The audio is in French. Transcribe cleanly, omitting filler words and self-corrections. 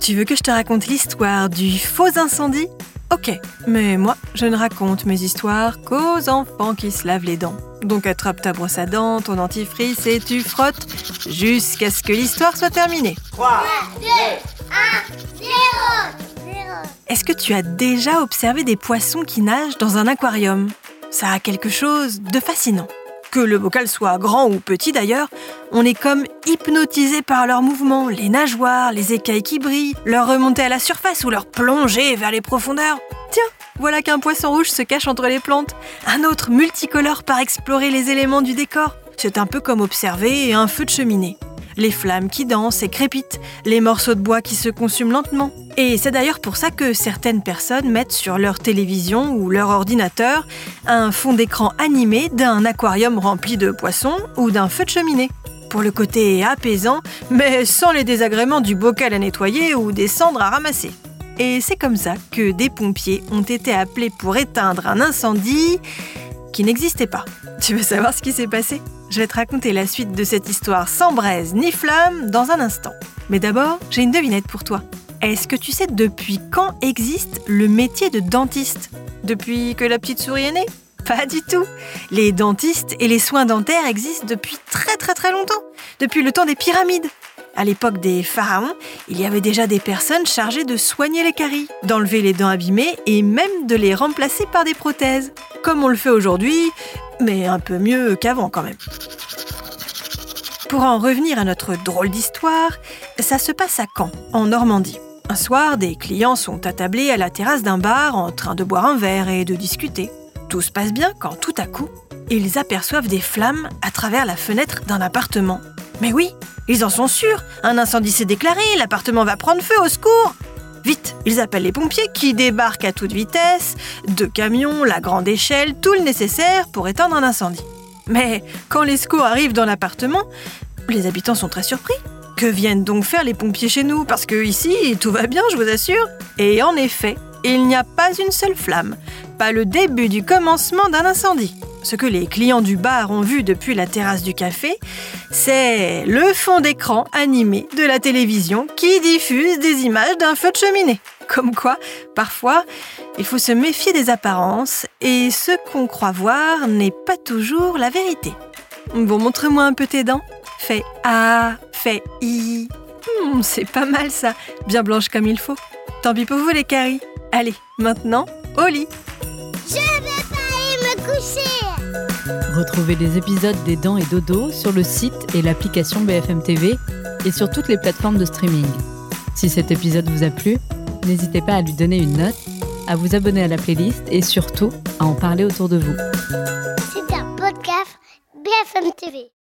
Tu veux que je te raconte l'histoire du faux incendie ? Ok, mais moi, je ne raconte mes histoires qu'aux enfants qui se lavent les dents. Donc attrape ta brosse à dents, ton dentifrice et tu frottes jusqu'à ce que l'histoire soit terminée. 3, 2, 1, 0. Est-ce que tu as déjà observé des poissons qui nagent dans un aquarium ? Ça a quelque chose de fascinant. Que le bocal soit grand ou petit d'ailleurs, on est comme hypnotisé par leurs mouvements, les nageoires, les écailles qui brillent, leur remontée à la surface ou leur plongée vers les profondeurs. Tiens, voilà qu'un poisson rouge se cache entre les plantes. Un autre multicolore part explorer les éléments du décor. C'est un peu comme observer un feu de cheminée. Les flammes qui dansent et crépitent, les morceaux de bois qui se consument lentement. Et c'est d'ailleurs pour ça que certaines personnes mettent sur leur télévision ou leur ordinateur un fond d'écran animé d'un aquarium rempli de poissons ou d'un feu de cheminée. Pour le côté apaisant, mais sans les désagréments du bocal à nettoyer ou des cendres à ramasser. Et c'est comme ça que des pompiers ont été appelés pour éteindre un incendie qui n'existait pas. Tu veux savoir ce qui s'est passé ? Je vais te raconter la suite de cette histoire sans braise ni flamme dans un instant. Mais d'abord, j'ai une devinette pour toi. Est-ce que tu sais depuis quand existe le métier de dentiste ? Depuis que la petite souris est née ? Pas du tout. Les dentistes et les soins dentaires existent depuis très longtemps. Depuis le temps des pyramides. À l'époque des pharaons, il y avait déjà des personnes chargées de soigner les caries, d'enlever les dents abîmées et même de les remplacer par des prothèses. Comme on le fait aujourd'hui, mais un peu mieux qu'avant quand même. Pour en revenir à notre drôle d'histoire, ça se passe à Caen, en Normandie. Un soir, des clients sont attablés à la terrasse d'un bar en train de boire un verre et de discuter. Tout se passe bien quand tout à coup, ils aperçoivent des flammes à travers la fenêtre d'un appartement. Mais oui, ils en sont sûrs, un incendie s'est déclaré, l'appartement va prendre feu, au secours ! Vite, ils appellent les pompiers qui débarquent à toute vitesse, 2 camions, la grande échelle, tout le nécessaire pour éteindre un incendie. Mais quand les secours arrivent dans l'appartement, les habitants sont très surpris. Que viennent donc faire les pompiers chez nous ? Parce que ici, tout va bien, je vous assure. Et en effet, il n'y a pas une seule flamme, pas le début du commencement d'un incendie. Ce que les clients du bar ont vu depuis la terrasse du café, c'est le fond d'écran animé de la télévision qui diffuse des images d'un feu de cheminée. Comme quoi, parfois, il faut se méfier des apparences et ce qu'on croit voir n'est pas toujours la vérité. Bon, montre-moi un peu tes dents. Fais A, fais I. C'est pas mal ça, bien blanche comme il faut. Tant pis pour vous les caries. Allez, maintenant, au lit. Je vais pas aller me coucher. Retrouvez les épisodes des Dents et Dodo sur le site et l'application BFM TV et sur toutes les plateformes de streaming. Si cet épisode vous a plu, n'hésitez pas à lui donner une note, à vous abonner à la playlist et surtout à en parler autour de vous. C'est un podcast BFM TV.